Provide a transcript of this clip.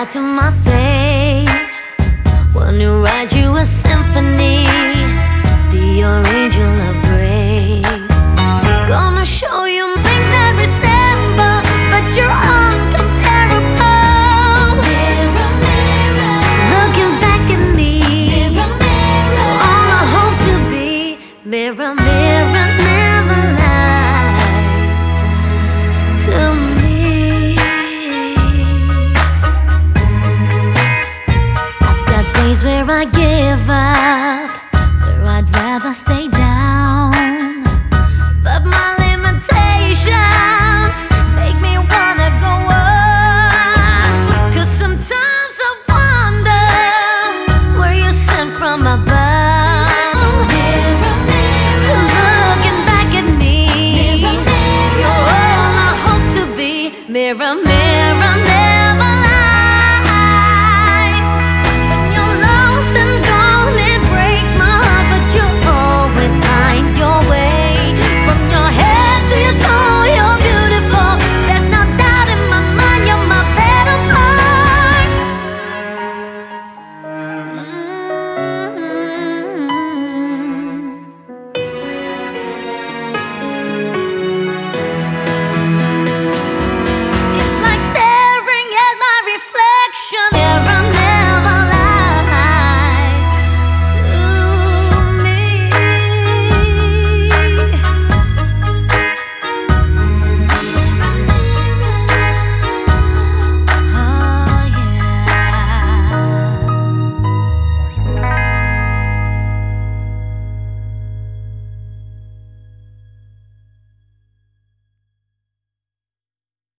right to my face. Want to write you a symphony, be your angel of grace. Gonna show you things that resemble, but you're uncomparable. Mirror, mirror, looking back at me. Mirror, mirror, all I hope to be. Mirror, mirror, never lies to me. I've got days where I give up, where I'd rather stay down, but my limitations make me wanna go on. 'Cause sometimes I wonder where you sent from above. Mirror, mirror, looking back at me. Mirror, mirror, you're all I hope to be. Mirror, mirror, mirror.